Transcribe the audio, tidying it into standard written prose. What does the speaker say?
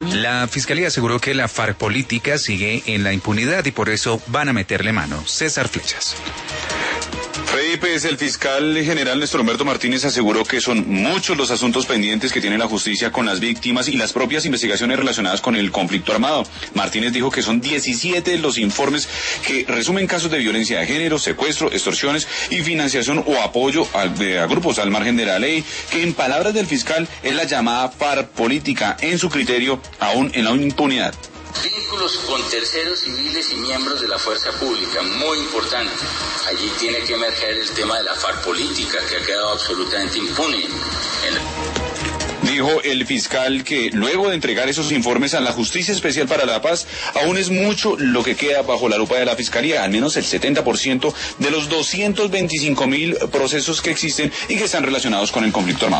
La Fiscalía aseguró que la FARC política sigue en la impunidad y por eso van a meterle mano. César Flechas. Felipe, el fiscal general Néstor Humberto Martínez aseguró que son muchos los asuntos pendientes que tiene la justicia con las víctimas y las propias investigaciones relacionadas con el conflicto armado. Martínez dijo que son 17 los informes que resumen casos de violencia de género, secuestro, extorsiones y financiación o apoyo a grupos al margen de la ley, que en palabras del fiscal es la llamada FARC política, en su criterio, aún en la impunidad. Vínculos con terceros civiles y miembros de la fuerza pública, muy importante. Allí tiene que emerger el tema de la FARC política, que ha quedado absolutamente impune. Dijo el fiscal que luego de entregar esos informes a la Justicia Especial para la Paz, aún es mucho lo que queda bajo la lupa de la Fiscalía, al menos el 70% de los 225.000 procesos que existen y que están relacionados con el conflicto armado.